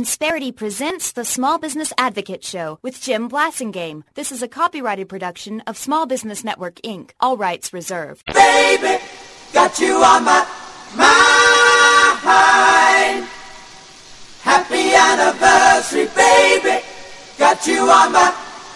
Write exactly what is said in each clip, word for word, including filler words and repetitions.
Insperity presents the Small Business Advocate Show with Jim Blasingame. This is a copyrighted production of Small Business Network, Incorporated. All rights reserved. Baby, got you on my mind. Happy anniversary, baby, got you on my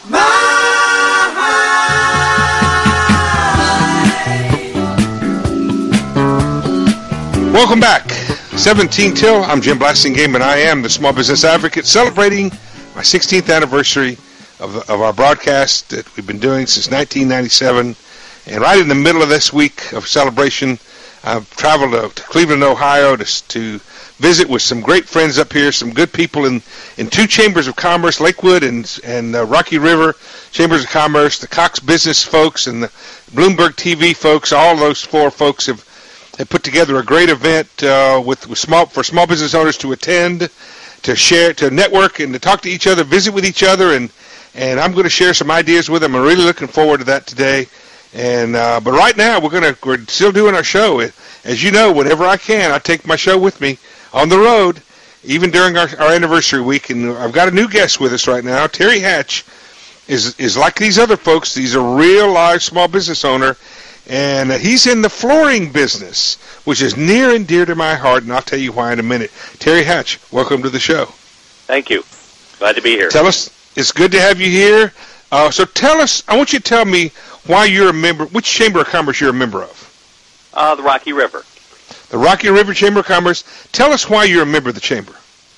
mind. Welcome back. seventeen till, I'm Jim Blasingame, and I am the Small Business Advocate, celebrating my sixteenth anniversary of, the, of our broadcast that we've been doing since nineteen ninety-seven. And right in the middle of this week of celebration, I've traveled to, to Cleveland, Ohio to, to visit with some great friends up here, some good people in, in two chambers of commerce, Lakewood and, and uh, Rocky River Chambers of Commerce, the Cox Business folks and the Bloomberg T V folks. All those four folks have They put together a great event uh, with, with small for small business owners to attend, to share, to network, and to talk to each other, visit with each other, and and I'm going to share some ideas with them. I'm really looking forward to that today. And uh, but right now we're gonna we're still doing our show. As you know, whenever I can, I take my show with me on the road, even during our, our anniversary week. And I've got a new guest with us right now. Terry Hatch is is like these other folks. He's a real live small business owner. And uh, he's in the flooring business, which is near and dear to my heart, and I'll tell you why in a minute. Terry Hatch, welcome to the show. Thank you. Glad to be here. Tell us, it's good to have you here. Uh, so tell us, I want you to tell me why you're a member, which Chamber of Commerce you're a member of. Uh, the Rocky River. The Rocky River Chamber of Commerce. Tell us why you're a member of the Chamber.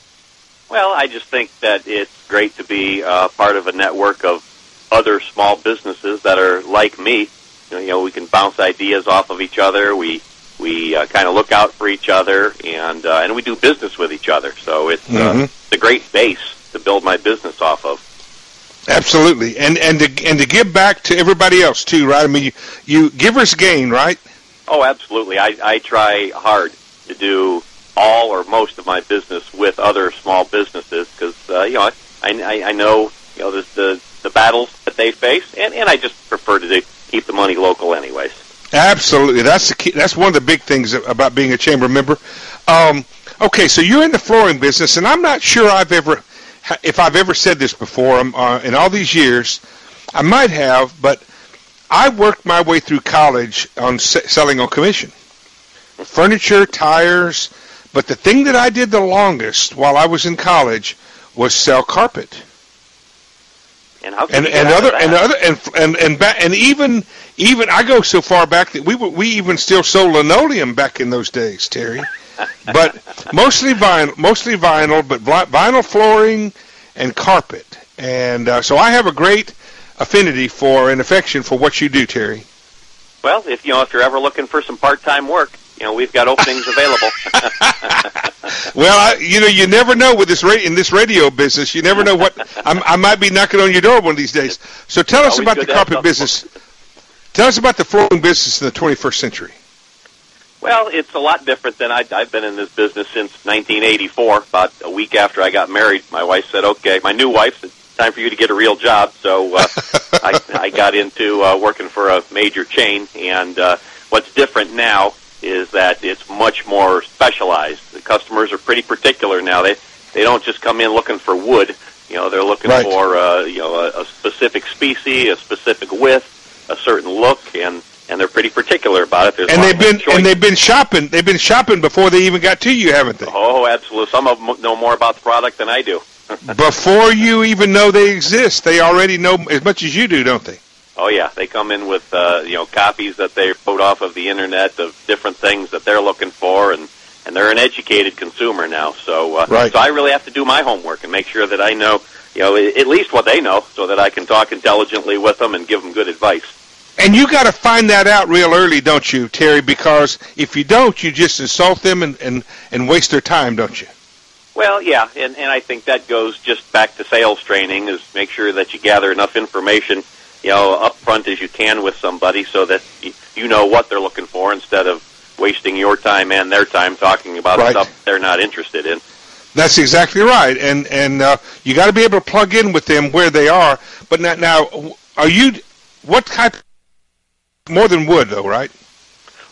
Well, I just think that it's great to be uh, part of a network of other small businesses that are like me. You know, we can bounce ideas off of each other. We we uh, kind of look out for each other, and uh, and we do business with each other. So it's, mm-hmm. uh, it's a great base to build my business off of. Absolutely, and and to and to give back to everybody else too, right? I mean, you, you givers gain, right? Oh, absolutely. I I try hard to do all or most of my business with other small businesses because uh, you know I, I I know you know the the, the battles that they face, and, and I just prefer to do. Keep the money local anyways. Absolutely. That's the key. That's one of the big things about being a chamber member. Um, okay, so you're in the flooring business, and I'm not sure I've ever, if I've ever said this before um, uh, in all these years. I might have, but I worked my way through college on s- selling on commission. Furniture, tires, but the thing that I did the longest while I was in college was sell carpet. And how and, and other and other and and and, ba- and even even I go so far back that we were, we even still sold linoleum back in those days, Terry. But mostly vinyl, mostly vinyl, but vinyl flooring and carpet. And uh, so I have a great affinity for and affection for what you do, Terry. Well, if you know if you're ever looking for some part-time work, you know we've got openings available. Well, I, you know, you never know with this ra- in this radio business. You never know what I'm, I might be knocking on your door one of these days. So tell us about the carpet business. Tell us about the flooring business in the twenty-first century. Well, it's a lot different than I, I've been in this business since nineteen eighty-four. About a week after I got married, my wife said, "Okay, my new wife, it's time for you to get a real job." So uh, I, I got into uh, working for a major chain, and uh, what's different now is that it's much more specialized. The customers are pretty particular now. They they don't just come in looking for wood. You know, they're looking right. for uh, you know a, a specific species, a specific width, a certain look, and, and they're pretty particular about it. There's and they've been and they've been shopping. They've been shopping before they even got to you, haven't they? Oh, absolutely. Some of them know more about the product than I do. Before you even know they exist, they already know as much as you do, don't they? Oh yeah, they come in with uh, you know copies that they wrote off of the internet of different things that they're looking for, and, and they're an educated consumer now. So uh, right. so I really have to do my homework and make sure that I know you know at least what they know, so that I can talk intelligently with them and give them good advice. And you got to find that out real early, don't you, Terry? Because if you don't, you just insult them and, and, and waste their time, don't you? Well, yeah, and, and I think that goes just back to sales training, is make sure that you gather enough information you know, up front as you can with somebody so that you know what they're looking for instead of wasting your time and their time talking about right. stuff they're not interested in. That's exactly right. And and uh, you got to be able to plug in with them where they are. But now, now are you, what type, more than wood though, right?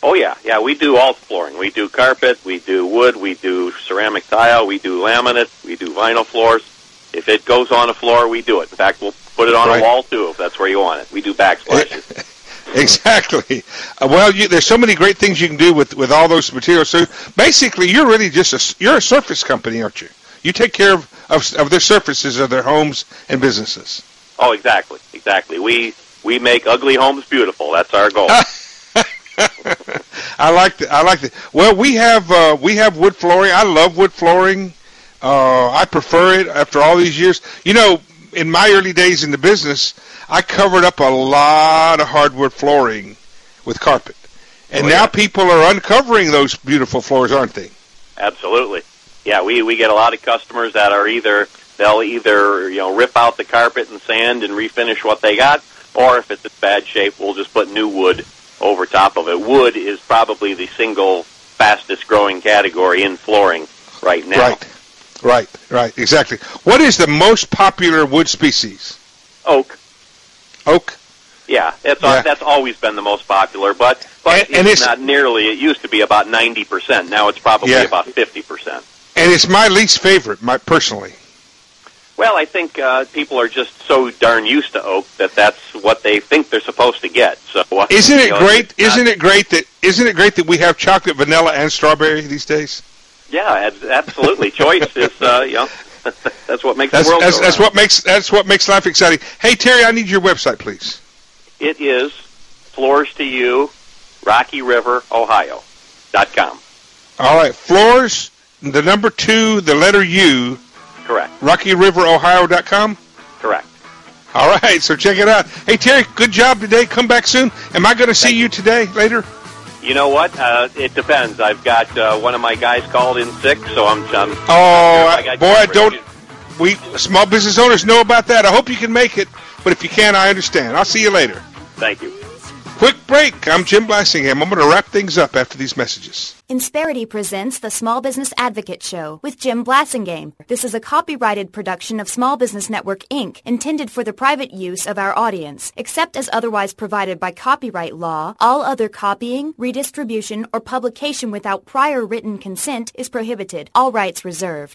Oh, yeah. Yeah, we do all flooring. We do carpet, we do wood, we do ceramic tile, we do laminate, we do vinyl floors. If it goes on a floor, we do it. In fact, we'll put it on Right. a wall, too, if that's where you want it. We do backsplashes. Exactly. Uh, well, you, there's so many great things you can do with, with all those materials. So basically, you're really just a, you're a surface company, aren't you? You take care of, of, of their surfaces of their homes and businesses. Oh, exactly. Exactly. We we make ugly homes beautiful. That's our goal. I like that. I like that. Well, we have uh, we have wood flooring. I love wood flooring. Uh, I prefer it after all these years. You know, in my early days in the business, I covered up a lot of hardwood flooring with carpet, and Oh, now yeah. people are uncovering those beautiful floors, aren't they? Absolutely. Yeah, we, we get a lot of customers that are either, they'll either, you know, rip out the carpet and sand and refinish what they got, or if it's in bad shape, we'll just put new wood over top of it. Wood is probably the single fastest growing category in flooring right now. Right, right, right, exactly. What is the most popular wood species? Oak. Oak? Yeah, that's Yeah. that's always been the most popular, but but And- and it's, it's- not nearly. It used to be about ninety percent. Now it's probably Yeah. about fifty percent. And it's my least favorite, my personally. Well, I think uh, people are just so darn used to oak that that's what they think they're supposed to get. So uh, Isn't you it know, great? it's not- Isn't it great that isn't it great that we have chocolate, vanilla, and strawberry these days? Yeah, ab- absolutely. Choice is, uh, you know, that's what makes That's the world that's, go that's round. what makes that's what makes life exciting. Hey Terry, I need your website, please. It is Floors to You, Rocky River, Ohio, dot com. All right, floors, the number two, the letter U, Correct. Rocky River Ohio dot com. Correct. All right, so check it out. Hey Terry, good job today. Come back soon. Am I going to see Thank you today later? You know what? Uh, it depends. I've got uh, one of my guys called in sick, so I'm. I'm Oh, I got boy, I coverage. don't. We small business owners know about that. I hope you can make it, but if you can't, I understand. I'll see you later. Thank you. Quick break. I'm Jim Blassingham. I'm going to wrap things up after these messages. Insperity presents the Small Business Advocate Show with Jim Blasingame. This is a copyrighted production of Small Business Network, Incorporated, intended for the private use of our audience. Except as otherwise provided by copyright law, all other copying, redistribution, or publication without prior written consent is prohibited. All rights reserved.